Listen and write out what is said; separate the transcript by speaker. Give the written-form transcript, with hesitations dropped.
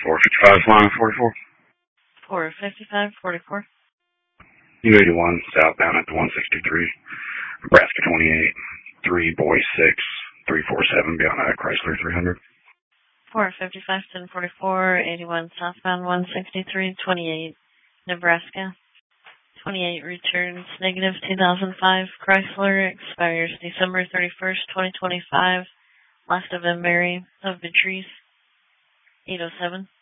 Speaker 1: 455 line 44.
Speaker 2: 455, 44.
Speaker 1: U81 southbound at the 163. Nebraska 28. 3 boy 6. 347 beyond Chrysler 300.
Speaker 2: 455, 1044, 81 southbound 163, 28, Nebraska. 28 returns negative 2005 Chrysler, expires December 31st, 2025. Last of them, Mary of Beatrice, 807.